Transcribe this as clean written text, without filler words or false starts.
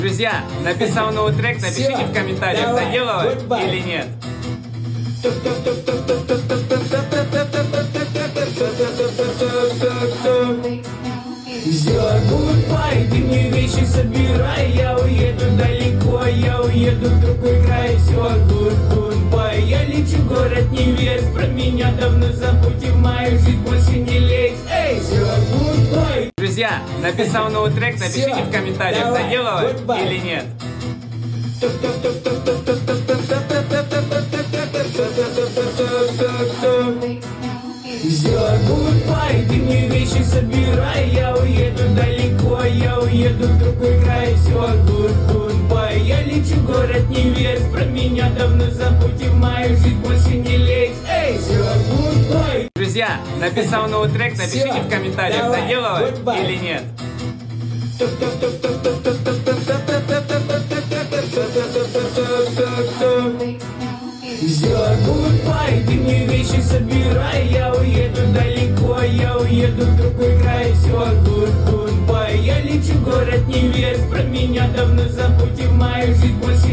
Друзья, написал новый трек, напишите в комментариях, доделал или нет. Сделай гудбай, ты мне вещи собирай, я уеду далеко, я уеду в другой край. Все, гудбай, я лечу в город невест, про меня давно забудь и в мою жизнь больше не лезь. Эй, все, гудбай. Друзья, написал новый трек, напишите в комментариях, доделал или нет. Сделай гудбай, ты мне вещи собирай, я уеду далеко, я уеду в другой край. Все, гудбай, я лечу в город невест, про меня давно забудь и в мою жизнь больше не лезь. Эй, все, гудбай. Друзья, написал новый трек, напишите в комментариях, доделал или нет. Сделай гудбай, ты мне вещи собирай, я уеду далеко, я уеду в другой край. Все, гудбай, я лечу в город невест, про меня давно забудь и в мою жизнь больше